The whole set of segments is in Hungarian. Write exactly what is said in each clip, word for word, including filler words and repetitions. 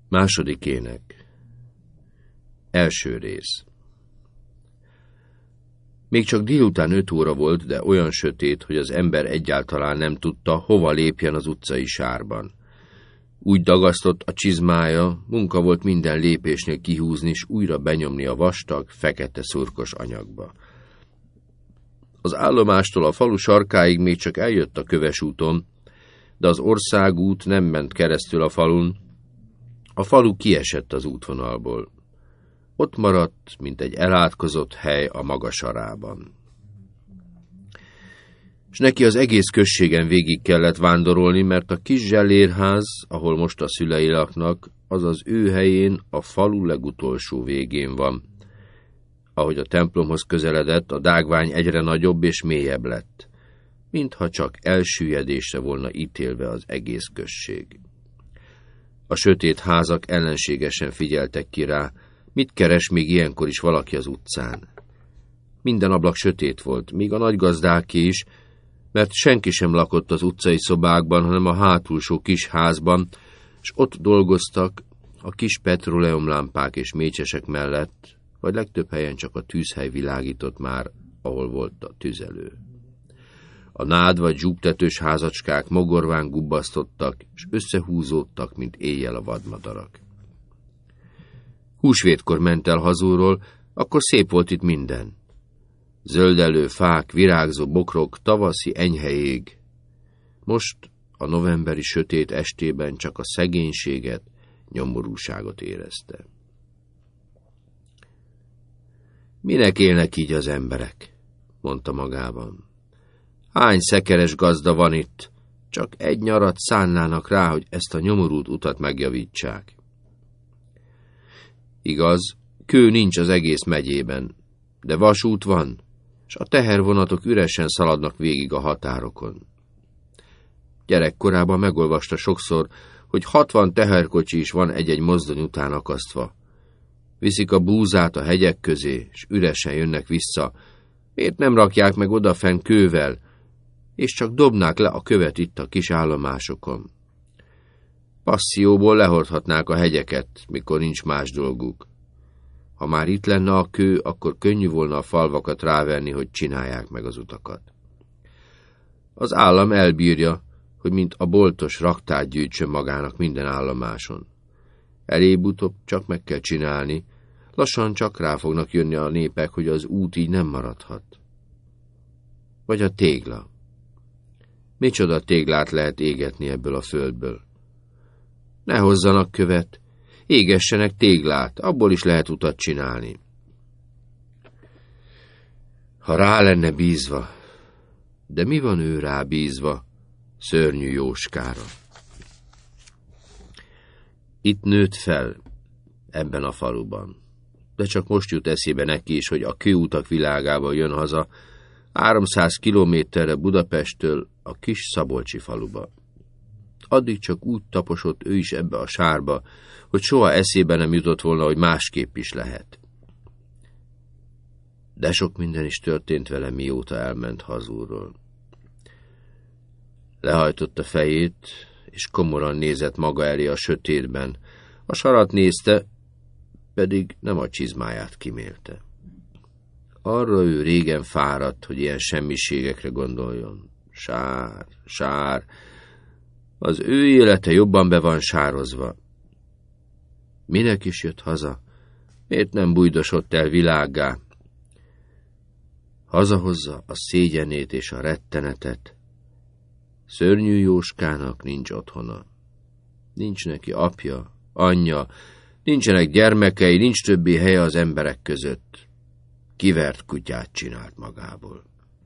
Második ének. Első rész. Még csak délután öt óra volt, de olyan sötét, hogy az ember egyáltalán nem tudta, hova lépjen az utcai sárban. Úgy dagasztott a csizmája, munka volt minden lépésnél kihúzni, és újra benyomni a vastag, fekete szurkos anyagba. Az állomástól a falu sarkáig még csak eljött a köves úton, de az országút nem ment keresztül a falun. A falu kiesett az útvonalból. Ott maradt, mint egy elátkozott hely a maga sarában. És neki az egész községen végig kellett vándorolni, mert a kis zsellérház, ahol most a szülei laknak, az az ő helyén a falu legutolsó végén van. Ahogy a templomhoz közeledett, a dágvány egyre nagyobb és mélyebb lett, mintha csak elsüllyedésre volna ítélve az egész község. A sötét házak ellenségesen figyeltek ki rá, mit keres még ilyenkor is valaki az utcán. Minden ablak sötét volt, míg a nagygazdáké is, mert senki sem lakott az utcai szobákban, hanem a hátulsó kis házban, és ott dolgoztak a kis petróleumlámpák és mécsesek mellett, vagy legtöbb helyen csak a tűzhely világított már, ahol volt a tüzelő. A nád vagy zsúgtetős házacskák mogorván gubbasztottak, és összehúzódtak, mint éjjel a vadmadarak. Húsvétkor ment el hazulról, akkor szép volt itt minden. Zöldelő fák, virágzó bokrok, tavaszi enyhe ég. Most a novemberi sötét estében csak a szegénységet, nyomorúságot érezte. Minek élnek így az emberek? Mondta magában. Hány szekeres gazda van itt, csak egy nyarat szánnának rá, hogy ezt a nyomorult utat megjavítsák. Igaz, kő nincs az egész megyében, de vasút van, és a tehervonatok üresen szaladnak végig a határokon. Gyerekkorában megolvasta sokszor, hogy hatvan teherkocsi is van egy-egy mozdony után akasztva. Viszik a búzát a hegyek közé, és üresen jönnek vissza. Miért nem rakják meg odafenn kővel, és csak dobnák le a követ itt a kis állomásokon? Passzióból lehordhatnák a hegyeket, mikor nincs más dolguk. Ha már itt lenne a kő, akkor könnyű volna a falvakat rávenni, hogy csinálják meg az utakat. Az állam elbírja, hogy mint a boltos raktát gyűjtsön magának minden állomáson. Elébb-utóbb csak meg kell csinálni, lassan csak rá fognak jönni a népek, hogy az út így nem maradhat. Vagy a tégla. Micsoda téglát lehet égetni ebből a földből? Ne hozzanak követ, égessenek téglát, abból is lehet utat csinálni. Ha rá lenne bízva, de mi van ő rá bízva, szörnyű Jóskára? Itt nőtt fel, ebben a faluban, de csak most jut eszébe neki is, hogy a kőutak világába jön haza, háromszáz kilométerre Budapesttől a kis szabolcsi faluba. Addig csak úgy taposott ő is ebbe a sárba, hogy soha eszébe nem jutott volna, hogy másképp is lehet. De sok minden is történt vele, mióta elment hazulról. Lehajtotta fejét, és komoran nézett maga elé a sötétben. A sarat nézte, pedig nem a csizmáját kimélte. Arra ő régen fáradt, hogy ilyen semmiségekre gondoljon. Sár, sár, az ő élete jobban be van sározva. Minek is jött haza? Miért nem bujdosott el világgá? Hazahozza a szégyenét és a rettenetet. Szörnyű Jóskának nincs otthona. Nincs neki apja, anyja, nincsenek gyermekei, nincs többi helye az emberek között. Kivert kutyát csinált magából.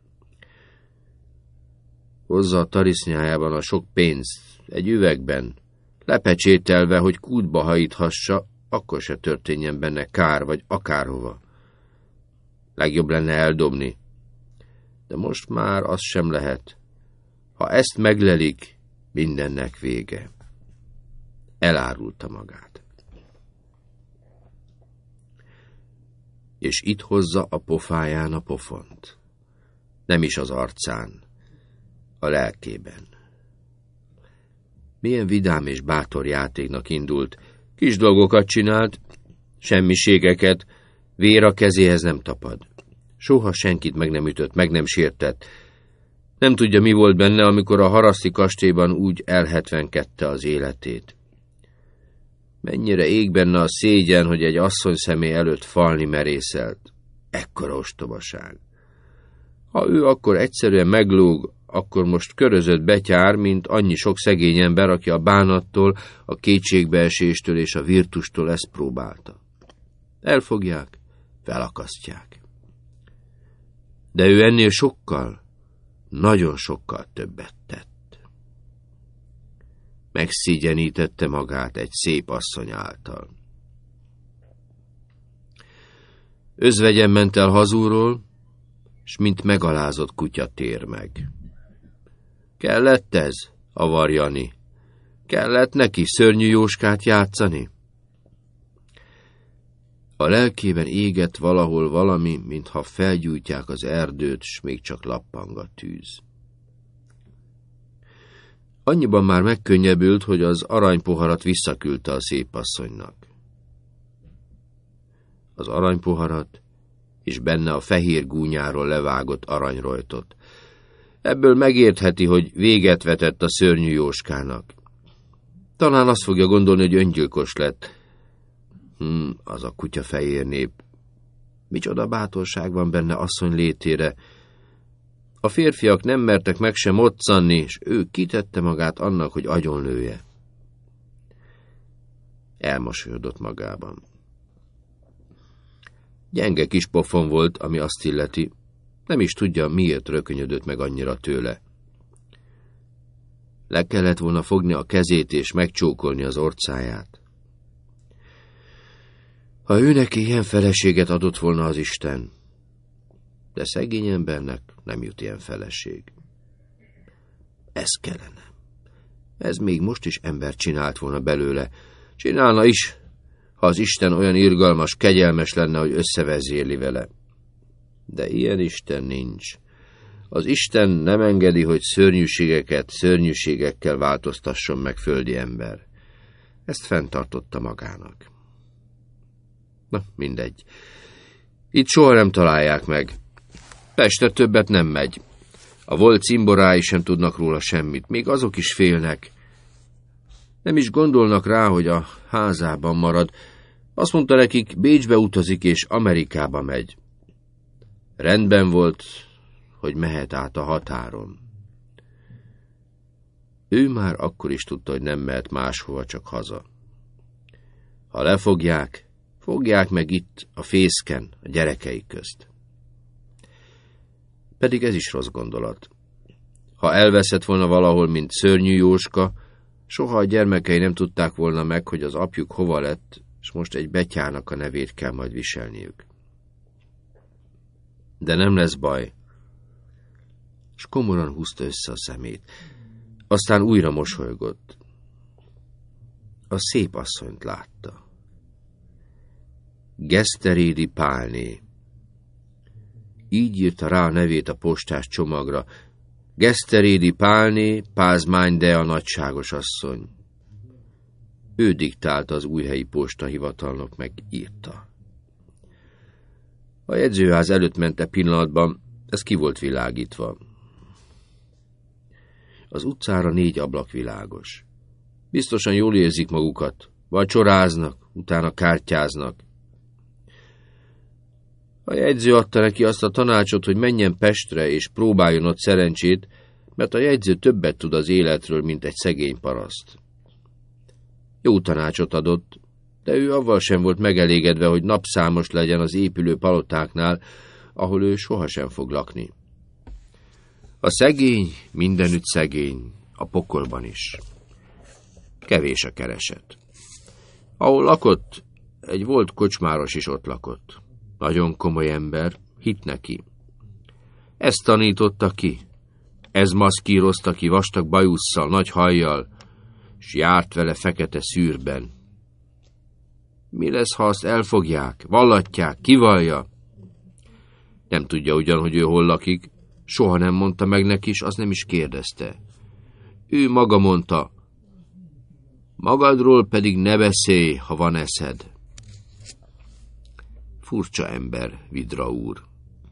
Hozza a tarisznyájában a sok pénzt, egy üvegben, lepecsételve, hogy kútba hajíthassa, akkor se történjen benne kár, vagy akárhova. Legjobb lenne eldobni, de most már az sem lehet. Ha ezt meglelik, mindennek vége. Elárulta magát. És itt hozza a pofáján a pofont. Nem is az arcán, a lelkében. Milyen vidám és bátor játéknak indult, Kis dolgokat csinált, semmiségeket, vér a kezéhez nem tapad. Soha senkit meg nem ütött, meg nem sértett. Nem tudja, mi volt benne, amikor a haraszti kastélyban úgy elhetvenkedte az életét. Mennyire ég benne a szégyen, hogy egy asszony személy előtt falni merészelt. Ekkora ostobaság. Ha ő akkor egyszerűen meglóg, akkor most körözött betyár, mint annyi sok szegény ember, aki a bánattól, a kétségbeeséstől és a virtustól ezt próbálta. Elfogják, felakasztják. De ő ennél sokkal, nagyon sokkal többet tett. Megszégyenítette magát egy szép asszony által. Özvegyen ment el hazúról, s mint megalázott kutya tér meg. Kellett ez, avar Jani? Kellett neki szörnyű Jóskát játszani? A lelkében égett valahol valami, mintha felgyújtják az erdőt, s még csak lappang a tűz. Annyiban már megkönnyebbült, hogy az aranypoharat visszaküldte a szépasszonynak. Az aranypoharat, és benne a fehér gúnyáról levágott aranyrojtot. Ebből megértheti, hogy véget vetett a szörnyű Jóskának. Talán azt fogja gondolni, hogy öngyilkos lett. Hm, az a kutya fehér nép. Micsoda bátorság van benne asszony létére. A férfiak nem mertek meg sem moccanni, és ő kitette magát annak, hogy agyonlője. Elmosolyodott magában. Gyenge kis pofon volt, ami azt illeti. Nem is tudja, miért rökönyödött meg annyira tőle. Le kellett volna fogni a kezét és megcsókolni az orcáját. Ha ő neki ilyen feleséget adott volna az Isten, de szegény embernek nem jut ilyen feleség. Ez kellene. Ez még most is ember csinált volna belőle. Csinálna is, ha az Isten olyan irgalmas, kegyelmes lenne, hogy összevezéli vele. De ilyen Isten nincs. Az Isten nem engedi, hogy szörnyűségeket szörnyűségekkel változtasson meg földi ember. Ezt fenntartotta magának. Na, mindegy. Itt soha nem találják meg. Pestre többet nem megy. A volt cimborái sem tudnak róla semmit, még azok is félnek. Nem is gondolnak rá, hogy a házában marad. Azt mondta nekik, Bécsbe utazik és Amerikába megy. Rendben volt, hogy mehet át a határon. Ő már akkor is tudta, hogy nem mehet máshova, csak haza. Ha lefogják, fogják meg itt, a fészken, a gyerekeik közt. Pedig ez is rossz gondolat. Ha elveszett volna valahol, mint szörnyű Jóska, soha a gyermekei nem tudták volna meg, hogy az apjuk hova lett, és most egy betyárnak a nevét kell majd viselniük. De nem lesz baj. És komoran húzta össze a szemét. Aztán újra mosolygott. A szép asszonyt látta. Geszterédi Pálné. Így írta rá a nevét a postás csomagra. Geszterédi Pálné, Pázmány de a nagyságos asszony. Ő diktálta az újhelyi postahivatalnok, meg írta. A jegyzőház előtt mente pillanatban, ez ki volt világítva. Az utcára négy ablak világos. Biztosan jól érzik magukat, vacsoráznak, utána kártyáznak. A jegyző adta neki azt a tanácsot, hogy menjen Pestre és próbáljon ott szerencsét, mert a jegyző többet tud az életről, mint egy szegény paraszt. Jó tanácsot adott, de ő avval sem volt megelégedve, hogy napszámos legyen az épülő palotáknál, ahol ő sohasem fog lakni. A szegény mindenütt szegény, a pokolban is. Kevés a kereset. Ahol lakott, egy volt kocsmáros is ott lakott. Nagyon komoly ember, hitt neki. Ezt tanította ki, ez maszkírozta ki vastag bajusszal, nagy hajjal, s járt vele fekete szűrben. Mi lesz, ha azt elfogják, vallatják, kivallja? Nem tudja ugyan, hogy ő hol lakik, soha nem mondta meg neki, s az nem is kérdezte. Ő maga mondta, Magadról pedig ne beszélj, ha van eszed. Furcsa ember, Vidra úr.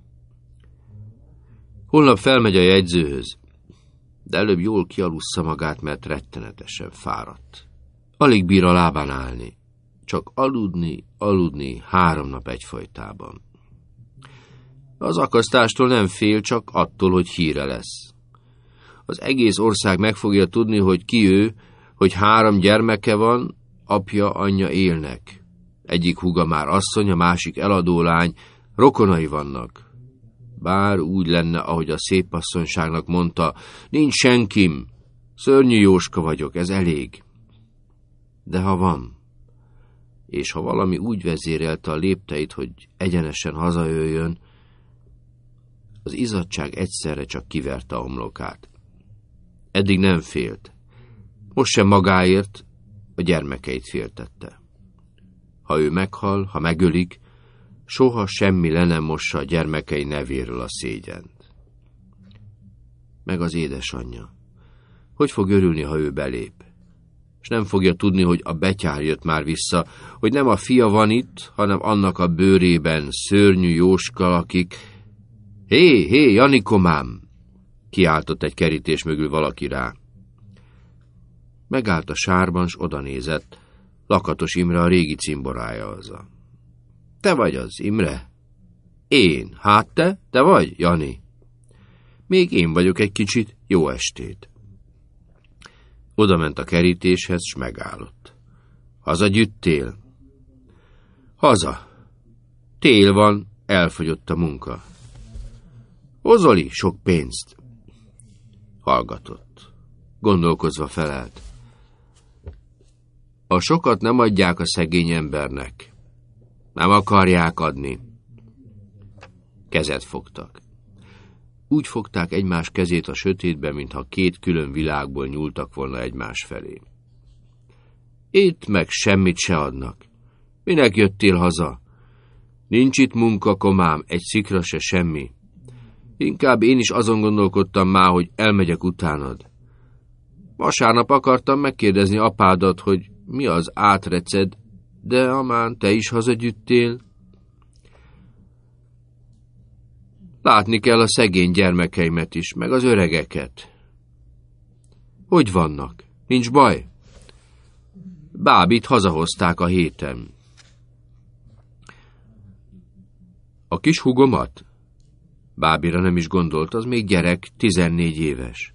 Holnap felmegy a jegyzőhöz, de előbb jól kialussza magát, mert rettenetesen fáradt. Alig bír a lábán állni. Csak aludni, aludni három nap egyfolytában. Az akasztástól nem fél, csak attól, hogy híre lesz. Az egész ország meg fogja tudni, hogy ki ő, hogy három gyermeke van, apja, anyja élnek. Egyik húga már asszony, a másik eladó lány, rokonai vannak. Bár úgy lenne, ahogy a szépasszonyságnak mondta, nincs senkim, szörnyű Jóska vagyok, ez elég. De ha van, és ha valami úgy vezérelte a lépteit, hogy egyenesen hazajöjjön, az izzadtság egyszerre csak kiverte a homlokát. Eddig nem félt. Most sem magáért, a gyermekeit féltette. Ha ő meghal, ha megölik, soha semmi le nem mossa a gyermekei nevéről a szégyent. Meg az édesanyja. Hogy fog örülni, ha ő belép? És nem fogja tudni, hogy a betyár jött már vissza, hogy nem a fia van itt, hanem annak a bőrében szörnyű Jóska, akik... Hé, hé, Janikomám! Kiáltott egy kerítés mögül valaki rá. Megállt a sárban, s odanézett. Lakatos Imre, a régi cimborája aza. Te vagy az, Imre? Én. Hát te? Te vagy, Jani? Még én vagyok egy kicsit. Jó estét. Oda ment a kerítéshez, s megállott. Haza gyüttél? Haza. Tél van, elfogyott a munka. Hozoli sok pénzt? Hallgatott. Gondolkozva felelt. A sokat nem adják a szegény embernek. Nem akarják adni. Kezet fogtak. Úgy fogták egymás kezét a sötétben, mintha két külön világból nyúltak volna egymás felé. Itt meg semmit se adnak. Minek jöttél haza? Nincs itt munka, komám, egy szikra se semmi. Inkább én is azon gondolkodtam már, hogy elmegyek utánad. Vasárnap akartam megkérdezni apádat, hogy mi az átreced, de amán te is hazagyüttél. Látni kell a szegény gyermekeimet is, meg az öregeket. Hogy vannak? Nincs baj? Bábit hazahozták a héten. A kis húgomat? Bábira nem is gondolt, az még gyerek, tizennégy éves.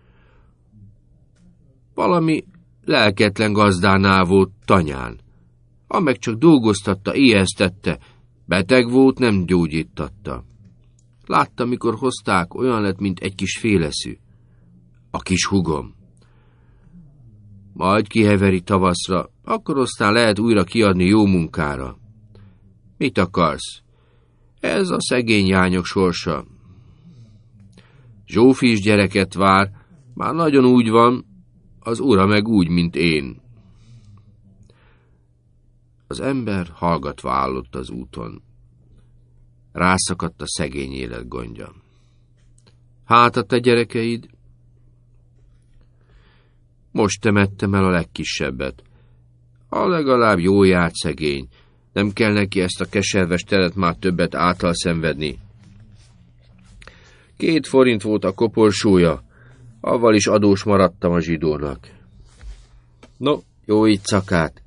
Valami lelketlen gazdánál volt tanyán. Ameg csak dolgoztatta, éheztette, beteg volt, nem gyógyítatta. Látta, mikor hozták, olyan lett, mint egy kis féleszű. A kis húgom. Majd kiheveri tavaszra, akkor aztán lehet újra kiadni jó munkára. Mit akarsz? Ez a szegény jányok sorsa. Zsófi is gyereket vár, már nagyon úgy van, az ura meg úgy, mint én. Az ember hallgatva állott az úton. Rászakadt a szegény élet gondja. Hát a te gyerekeid? Most temettem el a legkisebbet. A legalább jól járt szegény. Nem kell neki ezt a keserves teret már többet által szenvedni. Két forint volt a koporsója, avval is adós maradtam a zsidónak. No, jó éjszakát.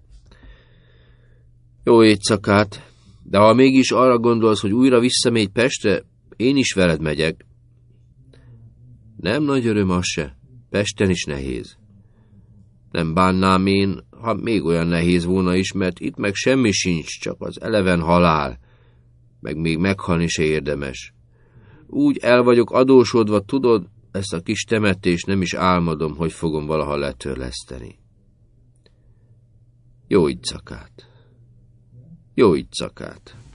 Jó éjszakát, de ha mégis arra gondolsz, hogy újra visszamegy Pestre, én is veled megyek. Nem nagy öröm az se, Pesten is nehéz. Nem bánnám én, ha még olyan nehéz volna is, mert itt meg semmi sincs, csak az eleven halál, meg még meghalni se érdemes. Úgy el vagyok adósodva, tudod, ezt a kis temetést nem is álmodom, hogy fogom valaha letörleszteni. Jó éjszakát! Jó éjszakát!